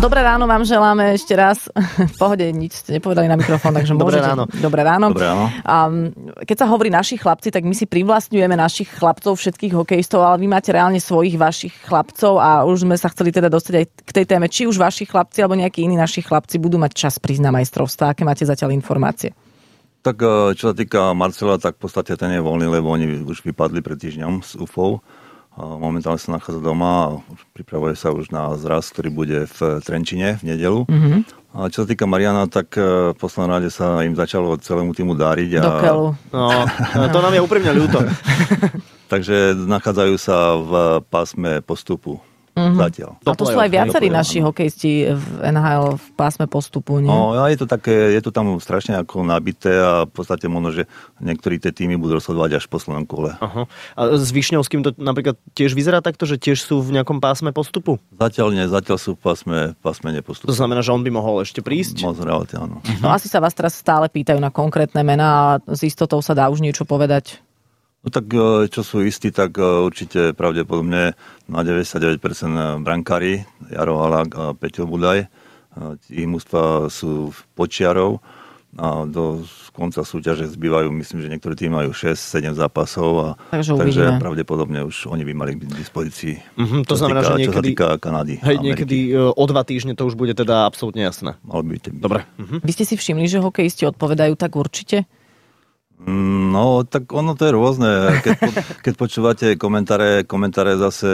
Dobré ráno vám želáme ešte raz. V pohode, nič ste nepovedali na mikrofón, takže Dobré môžete. ráno. Dobré ráno. Dobré ráno. Keď sa hovorí naši chlapci, tak my si privlastňujeme našich chlapcov, všetkých hokejistov, ale vy máte reálne svojich vašich chlapcov a už sme sa chceli teda dostať aj k tej téme, či už vaši chlapci alebo nejakí iní naši chlapci budú mať čas prísť na majstrovstvá. Aké máte zatiaľ informácie? Tak čo sa týka Marcela, tak v podstate ten je voľný, lebo oni už vypadli pred týždňom s UFO. Momentálne sa nachádza doma a pripravuje sa už na zraz, ktorý bude v Trenčine v nedeľu. Mm-hmm. A čo sa týka Mariana, tak v poslednom rade sa im začalo celému týmu dáriť. Do keľu. No, to nám je úprimne ľúto. Takže nachádzajú sa v pásme postupu. Zatiaľ. A to sú aj viacerí naši hokejisti v NHL v pásme postupu, nie? No, a je to tam strašne ako nabité a v podstate možno, že niektorí tie týmy budú rozhodovať až v poslednom kole. Aha. A s Višňovským to napríklad tiež vyzerá takto, že tiež sú v nejakom pásme postupu? Zatiaľ nie, zatiaľ sú v pásme nepostupu. To znamená, že on by mohol ešte prísť? Moc reálne, áno. No asi sa vás teraz stále pýtajú na konkrétne mená a s istotou sa dá už niečo povedať. No tak, čo sú istí, tak určite pravdepodobne na 99% brankári, Jaro Halák a Peťo Budaj. Ich mužstva sú počiarov a do konca súťaže zbývajú, myslím, že niektorí tým majú 6-7 zápasov. Takže pravdepodobne už oni by mali byť v dispozícii. To znamená, že niekedy, čo sa týka Kanady. Hej, niekedy o 2 týždne to už bude teda absolútne jasné. Malo by byť. Dobre. Vy ste si všimli, že hokejisti odpovedajú tak určite? No, tak ono to je rôzne. Keď počúvate komentáre zase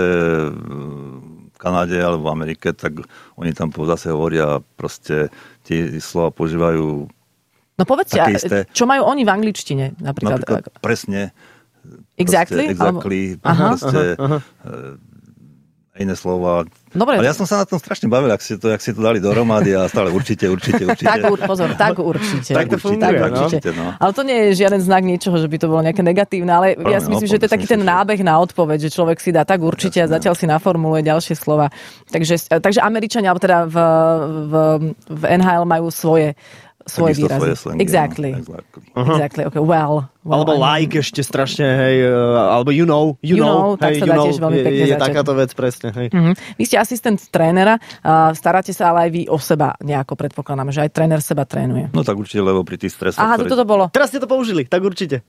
v Kanade alebo v Amerike, tak oni tam zase hovoria proste tie slova používajú. No povedzte, čo majú oni v angličtine? Napríklad presne. Exactly? Proste, iné slova. Dobre. Ale ja som sa na tom strašne bavil, ak si to dali dohromady a stále určite. Tak určite. Tak to funguje, no. Ale to nie je žiaden znak niečoho, že by to bolo nejaké negatívne, ale ja si myslím, že to je taký ten nábeh na odpoveď, že človek si dá tak určite a zatiaľ si naformuluje ďalšie slova. Takže Američania, alebo teda v NHL majú svoje výrazy. Exactly. Okay. Well, I alebo mean, like ešte strašne, hej, alebo you know, tak sa dá tiež veľmi pekne je začať. takáto vec, presne, hej. Vy ste asistent trénera, staráte sa ale aj vy o seba nejako, predpokladáme, že aj tréner seba trénuje. No tak určite, lebo pri tých stresoch... Aha, toto bolo. Teraz ste to použili, tak určite.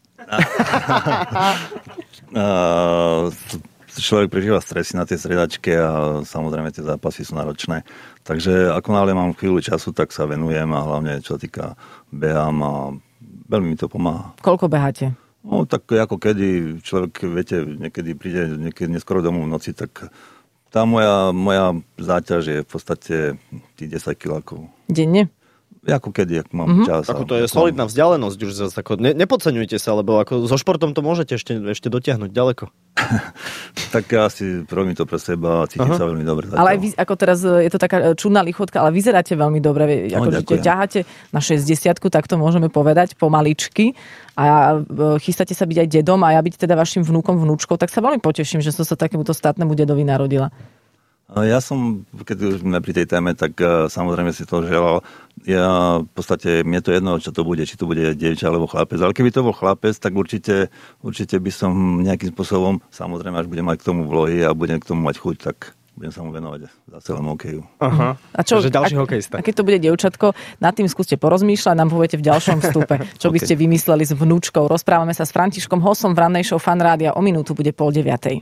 Človek prežíva stresy na tej striedačke a samozrejme tie zápasy sú náročné. Takže ako náhle mám chvíľu času, tak sa venujem a hlavne čo sa týka behám a veľmi mi to pomáha. Koľko beháte? No tak ako kedy človek, viete, niekedy príde neskoro domov v noci, tak tá moja záťaž je v podstate tých 10 kilákov. Denne? Ako kedy, ak mám čas. Ako to je solidná vzdialenosť, už zase ako nepodceňujte sa, lebo ako so športom to môžete ešte dotiahnuť ďaleko. Tak ja si robím to pre seba a cítim sa veľmi dobre. Ale aj vy, ako teraz je to taká čudná lichotka, ale vyzeráte veľmi dobre. Akože ťaháte na 60-ku, tak to môžeme povedať, pomaličky. A chystáte sa byť aj dedom a ja byť teda vašim vnúkom, vnúčkou, tak sa veľmi poteším, že som sa takémuto statnému dedovi narodila. Ja som, keď už sme pri tej téme, tak samozrejme si to želal. Ja v podstate, mne to jedno, čo to bude, či to bude dievča alebo chlapec. Ale keby to bol chlapec, tak určite by som nejakým spôsobom, samozrejme, až budem mať k tomu vlohy a budem k tomu mať chuť, tak budem sa mu venovať za celému hokeju. Aha. A čo, ďalší hokejista. A keď to bude dievčatko, nad tým skúste porozmýšľať, nám poviete v ďalšom vstupe, čo by ste vymysleli s vnúčkou. Rozprávame sa s Františkom Hosom v rannej show Fan Rádia. O minútu bude 8:30.